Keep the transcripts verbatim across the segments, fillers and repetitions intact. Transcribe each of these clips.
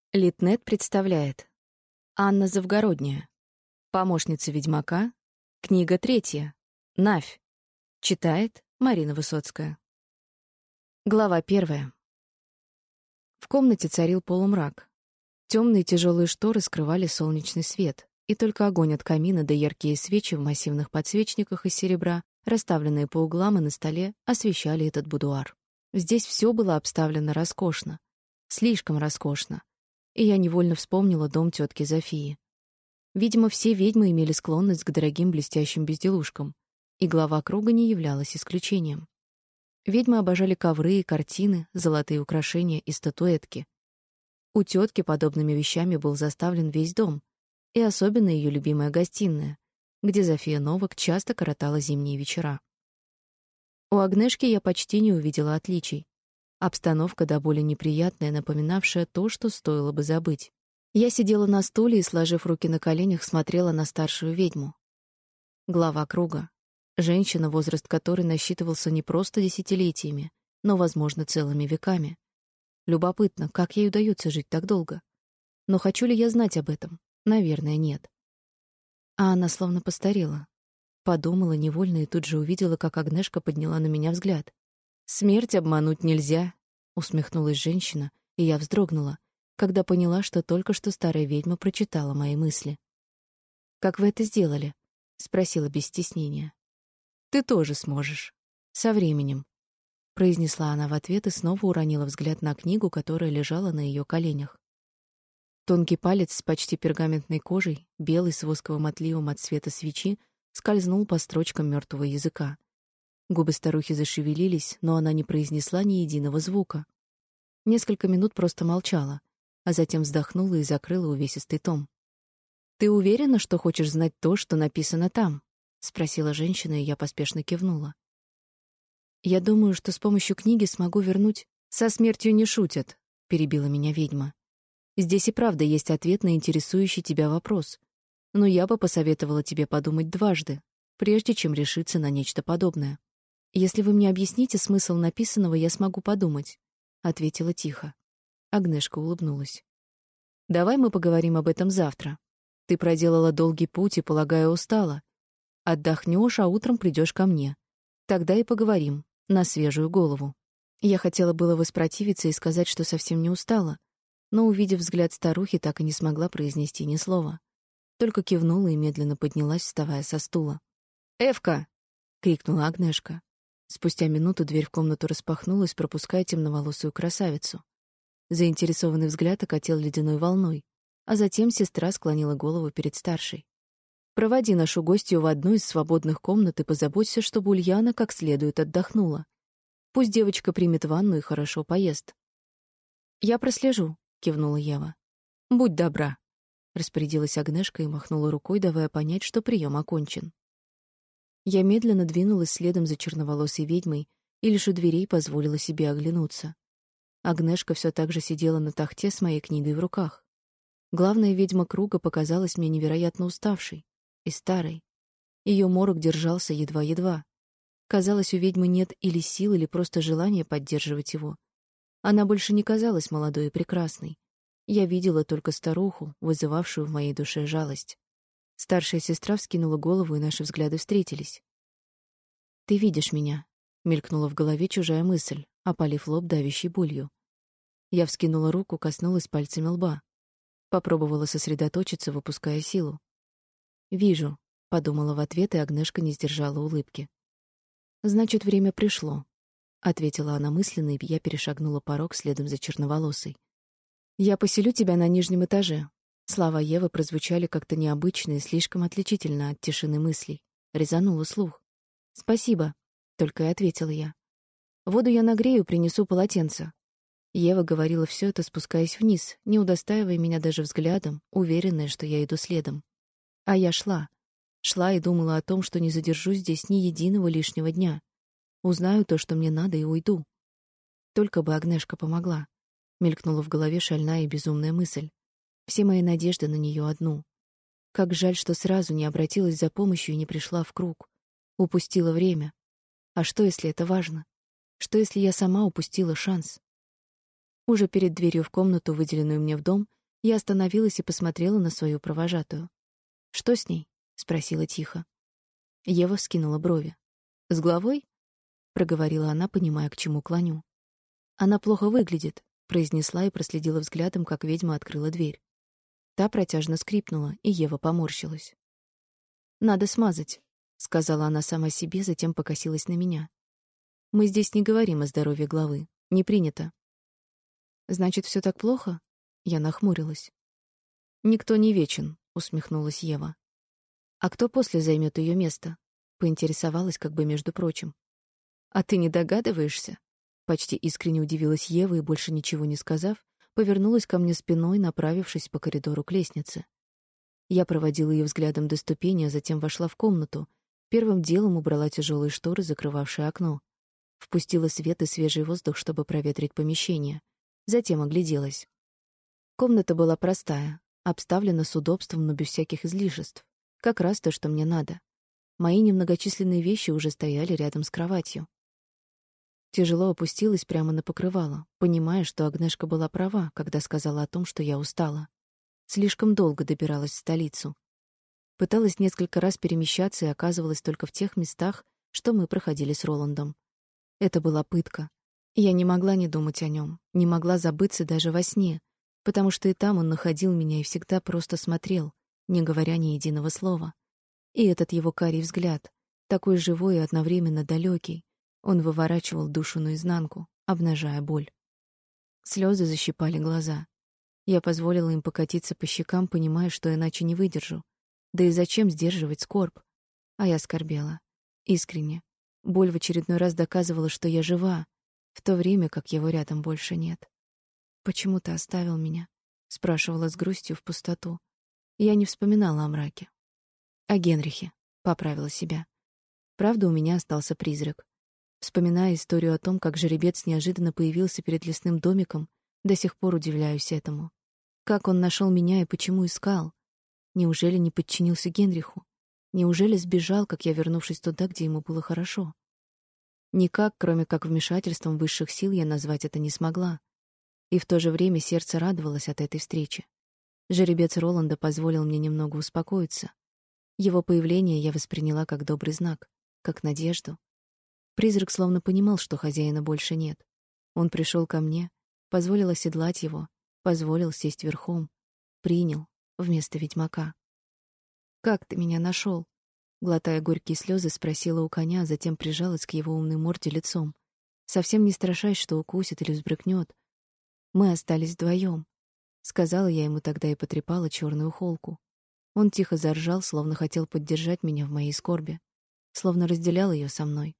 Литнет представляет. Анна Завгородняя. Помощница ведьмака. Книга третья. Навь. Читает Марина Высоцкая. Глава первая. В комнате царил полумрак. Темные тяжелые шторы скрывали солнечный свет, и только огонь от камина да яркие свечи в массивных подсвечниках из серебра, расставленные по углам и на столе, освещали этот будуар. Здесь все было обставлено роскошно. Слишком роскошно. И я невольно вспомнила дом тетки Зофии. Видимо, все ведьмы имели склонность к дорогим блестящим безделушкам, и глава круга не являлась исключением. Ведьмы обожали ковры и картины, золотые украшения и статуэтки. У тетки подобными вещами был заставлен весь дом, и особенно ее любимая гостиная, где Зофия Новак часто коротала зимние вечера. У Агнешки я почти не увидела отличий. Обстановка до боли неприятная, напоминавшая то, что стоило бы забыть. Я сидела на стуле и, сложив руки на коленях, смотрела на старшую ведьму. Глава круга. Женщина, возраст которой насчитывался не просто десятилетиями, но, возможно, целыми веками. Любопытно, как ей удается жить так долго. Но хочу ли я знать об этом? Наверное, нет. А она словно постарела. Подумала невольно и тут же увидела, как Агнешка подняла на меня взгляд. «Смерть обмануть нельзя», — усмехнулась женщина, и я вздрогнула, когда поняла, что только что старая ведьма прочитала мои мысли. «Как вы это сделали?» — спросила без стеснения. «Ты тоже сможешь. Со временем», — произнесла она в ответ и снова уронила взгляд на книгу, которая лежала на ее коленях. Тонкий палец с почти пергаментной кожей, белый с восковым отливом от света свечи, скользнул по строчкам мертвого языка. Губы старухи зашевелились, но она не произнесла ни единого звука. Несколько минут просто молчала, а затем вздохнула и закрыла увесистый том. «Ты уверена, что хочешь знать то, что написано там?» — спросила женщина, и я поспешно кивнула. «Я думаю, что с помощью книги смогу вернуть...» «Со смертью не шутят», — перебила меня ведьма. «Здесь и правда есть ответ на интересующий тебя вопрос, но я бы посоветовала тебе подумать дважды, прежде чем решиться на нечто подобное. «Если вы мне объясните смысл написанного, я смогу подумать», — ответила тихо. Агнешка улыбнулась. «Давай мы поговорим об этом завтра. Ты проделала долгий путь и, полагаю, устала. Отдохнешь, а утром придешь ко мне. Тогда и поговорим, на свежую голову». Я хотела было воспротивиться и сказать, что совсем не устала, но, увидев взгляд старухи, так и не смогла произнести ни слова. Только кивнула и медленно поднялась, вставая со стула. «Эвка!» — крикнула Агнешка. Спустя минуту дверь в комнату распахнулась, пропуская темноволосую красавицу. Заинтересованный взгляд окатил ледяной волной, а затем сестра склонила голову перед старшей. «Проводи нашу гостью в одну из свободных комнат и позаботься, чтобы Ульяна как следует отдохнула. Пусть девочка примет ванну и хорошо поест». «Я прослежу», — кивнула Ева. «Будь добра», — распорядилась Агнешка и махнула рукой, давая понять, что прием окончен. Я медленно двинулась следом за черноволосой ведьмой и лишь у дверей позволила себе оглянуться. Агнешка все так же сидела на тахте с моей книгой в руках. Главная ведьма круга показалась мне невероятно уставшей и старой. Ее морок держался едва-едва. Казалось, у ведьмы нет или сил, или просто желания поддерживать его. Она больше не казалась молодой и прекрасной. Я видела только старуху, вызывавшую в моей душе жалость. Старшая сестра вскинула голову, и наши взгляды встретились. «Ты видишь меня», — мелькнула в голове чужая мысль, опалив лоб давящей болью. Я вскинула руку, коснулась пальцами лба. Попробовала сосредоточиться, выпуская силу. «Вижу», — подумала в ответ, и Агнешка не сдержала улыбки. «Значит, время пришло», — ответила она мысленно, и я перешагнула порог следом за черноволосой. «Я поселю тебя на нижнем этаже». Слова Евы прозвучали как-то необычно и слишком отличительно от тишины мыслей. Резанула слух. «Спасибо», — только и ответила я. «Воду я нагрею, принесу полотенце». Ева говорила все это, спускаясь вниз, не удостаивая меня даже взглядом, уверенная, что я иду следом. А я шла. Шла и думала о том, что не задержусь здесь ни единого лишнего дня. Узнаю то, что мне надо, и уйду. Только бы Агнешка помогла. Мелькнула в голове шальная и безумная мысль. Все мои надежды на нее одну. Как жаль, что сразу не обратилась за помощью и не пришла в круг. Упустила время. А что, если это важно? Что, если я сама упустила шанс? Уже перед дверью в комнату, выделенную мне в дом, Я остановилась и посмотрела на свою провожатую. «Что с ней?» — спросила тихо. Ева вскинула брови. «С головой?» — проговорила она, понимая, к чему клоню. «Она плохо выглядит», — произнесла и проследила взглядом, как ведьма открыла дверь. Та протяжно скрипнула, и Ева поморщилась. «Надо смазать», — сказала она сама себе, затем покосилась на меня. «Мы здесь не говорим о здоровье главы. Не принято». «Значит, все так плохо?» Я нахмурилась. «Никто не вечен», — усмехнулась Ева. «А кто после займет ее место?» — поинтересовалась как бы между прочим. «А ты не догадываешься?» Почти искренне удивилась Ева и, больше ничего не сказав, повернулась ко мне спиной, направившись по коридору к лестнице. Я проводила ее взглядом до ступени, а затем вошла в комнату. Первым делом убрала тяжелые шторы, закрывавшие окно. Впустила свет и свежий воздух, чтобы проветрить помещение. Затем огляделась. Комната была простая, обставлена с удобством, но без всяких излишеств. Как раз то, что мне надо. Мои немногочисленные вещи уже стояли рядом с кроватью. Тяжело опустилась прямо на покрывало, понимая, что Агнешка была права, когда сказала о том, что я устала. Слишком долго добиралась в столицу. Пыталась несколько раз перемещаться и оказывалась только в тех местах, что мы проходили с Роландом. Это была пытка. Я не могла не думать о нем, не могла забыться даже во сне, потому что и там он находил меня и всегда просто смотрел, не говоря ни единого слова. И этот его карий взгляд, такой живой и одновременно далекий, он выворачивал душу наизнанку, обнажая боль. Слезы защипали глаза. Я позволила им покатиться по щекам, понимая, что иначе не выдержу. Да и зачем сдерживать скорбь? А я скорбела. Искренне. Боль в очередной раз доказывала, что я жива, в то время как его рядом больше нет. «Почему ты оставил меня?» — спрашивала с грустью в пустоту. Я не вспоминала о мраке. О Генрихе. Поправила себя. Правда, у меня остался призрак. Вспоминая историю о том, как жеребец неожиданно появился перед лесным домиком, до сих пор удивляюсь этому. Как он нашел меня и почему искал? Неужели не подчинился Генриху? Неужели сбежал, как я, вернувшись туда, где ему было хорошо? Никак, кроме как вмешательством высших сил, я назвать это не смогла. И в то же время сердце радовалось от этой встречи. Жеребец Роланда позволил мне немного успокоиться. Его появление я восприняла как добрый знак, как надежду. Призрак словно понимал, что хозяина больше нет. Он пришел ко мне, позволил оседлать его, позволил сесть верхом, принял вместо ведьмака. «Как ты меня нашел?» Глотая горькие слезы, спросила у коня, а затем прижалась к его умной морде лицом, совсем не страшась, что укусит или взбрыкнет. «Мы остались вдвоем», — сказала я ему тогда и потрепала черную холку. Он тихо заржал, словно хотел поддержать меня в моей скорби, словно разделял ее со мной.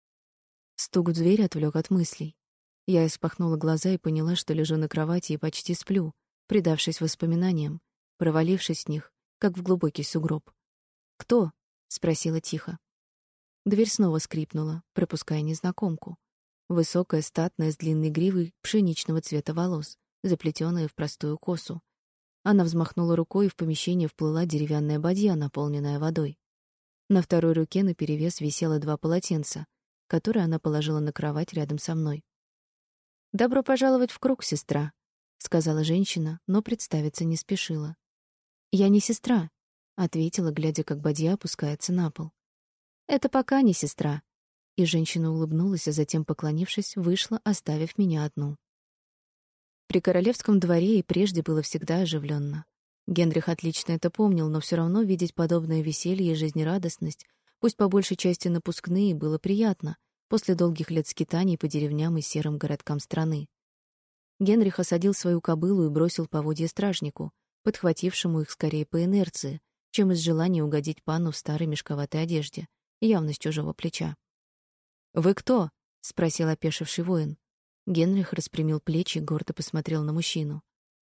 Стук в дверь отвлек от мыслей. Я испахнула глаза и поняла, что лежу на кровати и почти сплю, предавшись воспоминаниям, провалившись в них, как в глубокий сугроб. «Кто?» — спросила тихо. Дверь снова скрипнула, пропуская незнакомку. Высокая, статная, с длинной гривой пшеничного цвета волос, заплетенная в простую косу. Она взмахнула рукой, и в помещение вплыла деревянная бадья, наполненная водой. На второй руке наперевес висело два полотенца, которые она положила на кровать рядом со мной. «Добро пожаловать в круг, сестра», — сказала женщина, но представиться не спешила. «Я не сестра», — ответила, глядя, как бадья опускается на пол. «Это пока не сестра». И женщина улыбнулась, а затем, поклонившись, вышла, оставив меня одну. При королевском дворе и прежде было всегда оживленно. Генрих отлично это помнил, но все равно видеть подобное веселье и жизнерадостность, пусть по большей части напускные, было приятно после долгих лет скитаний по деревням и серым городкам страны. Генрих осадил свою кобылу и бросил поводья стражнику, подхватившему их скорее по инерции, чем из желания угодить панну в старой мешковатой одежде, явно с чужого плеча. «Вы кто?» — спросил опешивший воин. Генрих распрямил плечи и гордо посмотрел на мужчину.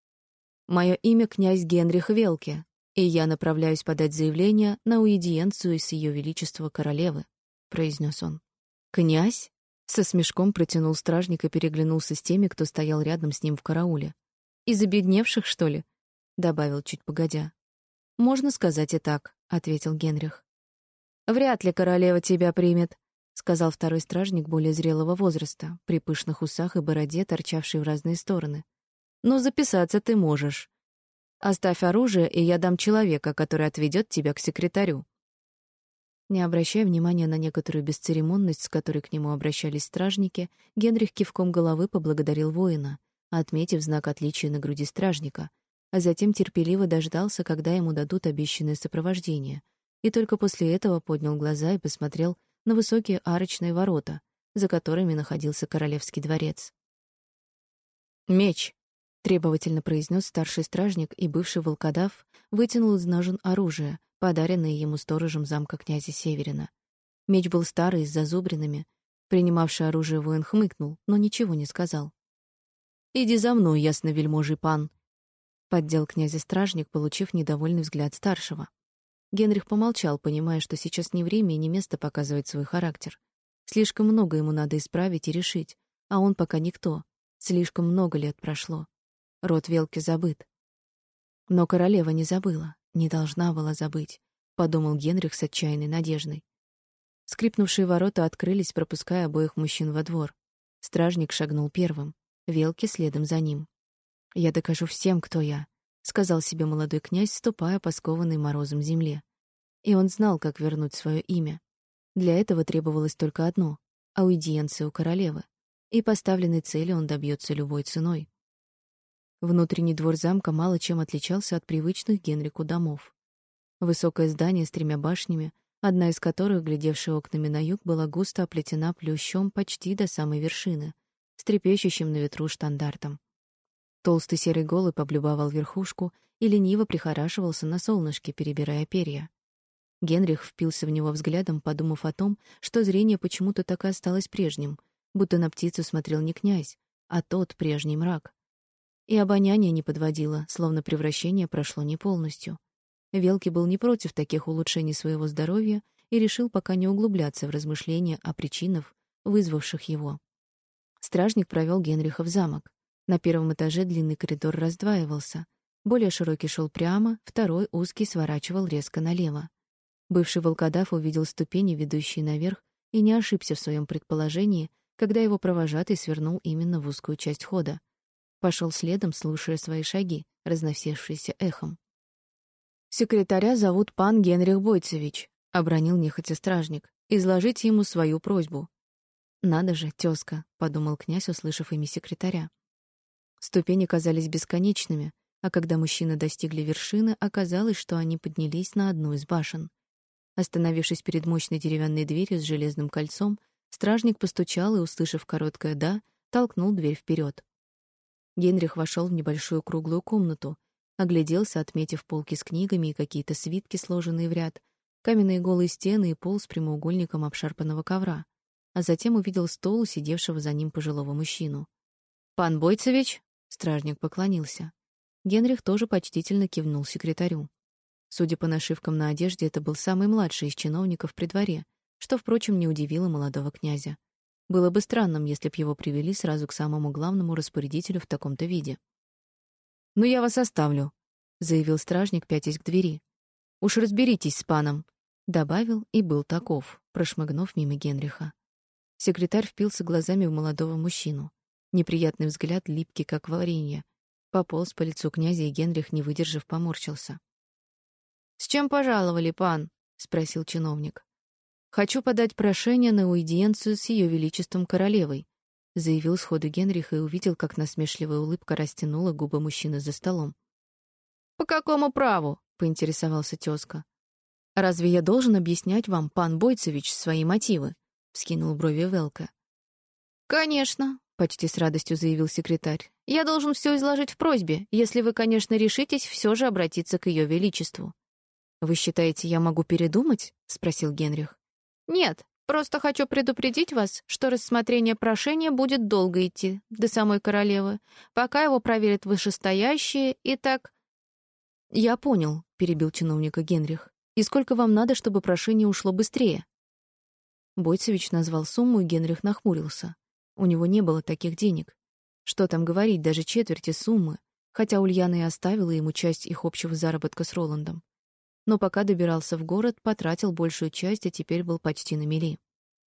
«Мое имя князь Генрих Велке, и я направляюсь подать заявление на аудиенцию с ее величества королевы», — произнес он. «Князь?» — со смешком протянул стражник и переглянулся с теми, кто стоял рядом с ним в карауле. «Из обедневших, что ли?» — добавил чуть погодя. «Можно сказать и так», — ответил Генрих. «Вряд ли королева тебя примет», — сказал второй стражник более зрелого возраста, при пышных усах и бороде, торчавшей в разные стороны. «Но записаться ты можешь. Оставь оружие, и я дам человека, который отведет тебя к секретарю». Не обращая внимания на некоторую бесцеремонность, с которой к нему обращались стражники, Генрих кивком головы поблагодарил воина, отметив знак отличия на груди стражника, а затем терпеливо дождался, когда ему дадут обещанное сопровождение, и только после этого поднял глаза и посмотрел на высокие арочные ворота, за которыми находился королевский дворец. «Меч!» — требовательно произнес старший стражник, и бывший волкодав вытянул из ножен оружие, подаренное ему сторожем замка князя Северина. Меч был старый, с зазубринами. Принимавший оружие воин хмыкнул, но ничего не сказал. «Иди за мной, ясновельможий пан!» — поддел князя стражник, получив недовольный взгляд старшего. Генрих помолчал, понимая, что сейчас не время и не место показывать свой характер. Слишком много ему надо исправить и решить, а он пока никто. Слишком много лет прошло. Род Велки забыт. Но королева не забыла, не должна была забыть, подумал Генрих с отчаянной надеждой. Скрипнувшие ворота открылись, пропуская обоих мужчин во двор. Стражник шагнул первым, Велки следом за ним. «Я докажу всем, кто я», — сказал себе молодой князь, ступая по скованной морозом земле. И он знал, как вернуть свое имя. Для этого требовалось только одно — аудиенция у королевы. И поставленной цели он добьется любой ценой. Внутренний двор замка мало чем отличался от привычных Генрику домов. Высокое здание с тремя башнями, одна из которых, глядевшая окнами на юг, была густо оплетена плющом почти до самой вершины, с трепещущим на ветру штандартом. Толстый серый голубь облюбовал верхушку и лениво прихорашивался на солнышке, перебирая перья. Генрих впился в него взглядом, подумав о том, что зрение почему-то так и осталось прежним, будто на птицу смотрел не князь, а тот прежний мрак. И обоняние не подводило, словно превращение прошло не полностью. Велки был не против таких улучшений своего здоровья и решил пока не углубляться в размышления о причинах, вызвавших его. Стражник провел Генриха в замок. На первом этаже длинный коридор раздваивался. Более широкий шел прямо, второй узкий сворачивал резко налево. Бывший волкодав увидел ступени, ведущие наверх, и не ошибся в своем предположении, когда его провожатый свернул именно в узкую часть хода. Пошел следом, слушая свои шаги, разносившиеся эхом. «Секретаря зовут пан Генрих Бойцевич», — обронил нехотя стражник. «Изложите ему свою просьбу». «Надо же, тезка», — подумал князь, услышав имя секретаря. Ступени казались бесконечными, а когда мужчины достигли вершины, оказалось, что они поднялись на одну из башен. Остановившись перед мощной деревянной дверью с железным кольцом, стражник постучал и, услышав короткое «да», толкнул дверь вперед. Генрих вошел в небольшую круглую комнату, огляделся, отметив полки с книгами и какие-то свитки, сложенные в ряд, каменные голые стены и пол с прямоугольником обшарпанного ковра, а затем увидел стол, сидевшего за ним пожилого мужчину. «Пан Бойцевич?» — стражник поклонился. Генрих тоже почтительно кивнул секретарю. Судя по нашивкам на одежде, это был самый младший из чиновников при дворе, что, впрочем, не удивило молодого князя. Было бы странным, если б его привели сразу к самому главному распорядителю в таком-то виде. «Ну, я вас оставлю», — заявил стражник, пятясь к двери. «Уж разберитесь с паном», — добавил и был таков, прошмыгнув мимо Генриха. Секретарь впился глазами в молодого мужчину. Неприятный взгляд, липкий, как варенье, пополз по лицу князя, и Генрих, не выдержав, поморщился. «С чем пожаловали, пан?» — спросил чиновник. «Хочу подать прошение на аудиенцию с ее величеством королевой», — заявил сходу Генрих и увидел, как насмешливая улыбка растянула губы мужчины за столом. «По какому праву?» — поинтересовался тезка. «Разве я должен объяснять вам, пан Бойцевич, свои мотивы?» — вскинул брови Велка. «Конечно», — почти с радостью заявил секретарь. «Я должен все изложить в просьбе, если вы, конечно, решитесь все же обратиться к ее величеству». «Вы считаете, я могу передумать?» — спросил Генрих. «Нет, просто хочу предупредить вас, что рассмотрение прошения будет долго идти до самой королевы, пока его проверят вышестоящие, и так...» «Я понял», — перебил чиновника Генрих. «И сколько вам надо, чтобы прошение ушло быстрее?» Бойцевич назвал сумму, и Генрих нахмурился. У него не было таких денег. Что там говорить, даже четверти суммы, хотя Ульяна и оставила ему часть их общего заработка с Роландом. Но пока добирался в город, потратил большую часть, а теперь был почти на мели.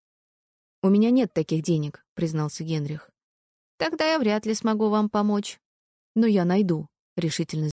«У меня нет таких денег», — признался Генрих. «Тогда я вряд ли смогу вам помочь». «Но я найду», — решительно